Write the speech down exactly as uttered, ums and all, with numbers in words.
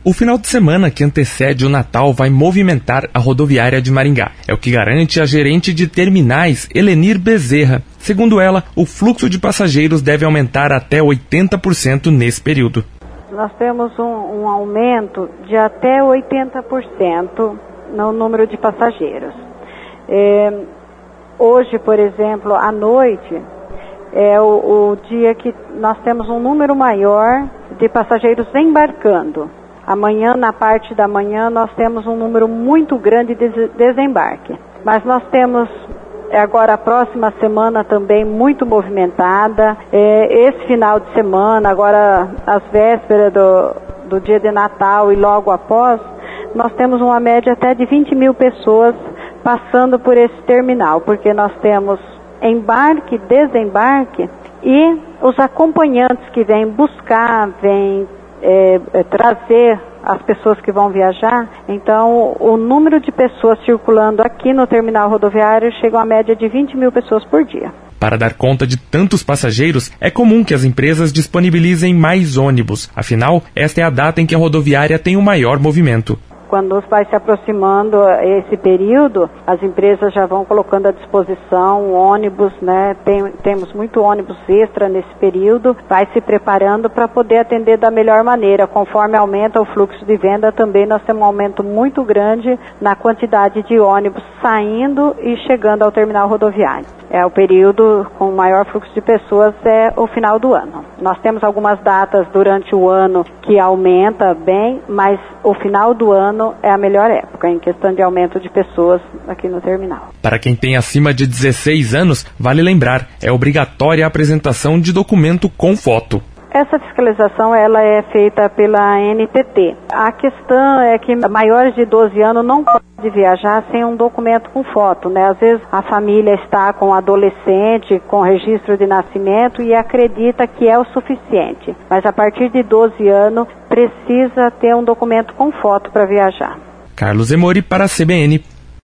O final de semana que antecede o Natal vai movimentar a rodoviária de Maringá. É o que garante a gerente de terminais, Helenir Bezerra. Segundo ela, o fluxo de passageiros deve aumentar até oitenta por cento nesse período. Nós temos um, um aumento de até oitenta por cento no número de passageiros. É, hoje, por exemplo, à noite, é o, o dia que nós temos um número maior de passageiros embarcando. Amanhã, na parte da manhã, nós temos um número muito grande de desembarque. Mas nós temos agora a próxima semana também muito movimentada. É, esse final de semana, agora às vésperas do, do dia de Natal e logo após, nós temos uma média até de vinte mil pessoas passando por esse terminal, porque nós temos embarque, desembarque e os acompanhantes que vêm buscar, vêm É, é, trazer as pessoas que vão viajar. Então, o número de pessoas circulando aqui no terminal rodoviário chega a uma média de vinte mil pessoas por dia. Para dar conta de tantos passageiros, é comum que as empresas disponibilizem mais ônibus. Afinal, esta é a data em que a rodoviária tem o maior movimento. Quando vai se aproximando esse período, as empresas já vão colocando à disposição ônibus, né? Tem, temos muito ônibus extra nesse período, vai se preparando para poder atender da melhor maneira. Conforme aumenta o fluxo de venda, também nós temos um aumento muito grande na quantidade de ônibus saindo e chegando ao terminal rodoviário. É o período com maior fluxo de pessoas, é o final do ano. Nós temos algumas datas durante o ano que aumenta bem, mas o final do ano é a melhor época em questão de aumento de pessoas aqui no terminal. Para quem tem acima de dezesseis anos, vale lembrar, é obrigatória a apresentação de documento com foto. Essa fiscalização ela é feita pela N T T. A questão é que maiores de doze anos não podem viajar sem um documento com foto, né? Às vezes a família está com adolescente, com registro de nascimento e acredita que é o suficiente. Mas a partir de doze anos precisa ter um documento com foto para viajar. Carlos Emori para a C B N.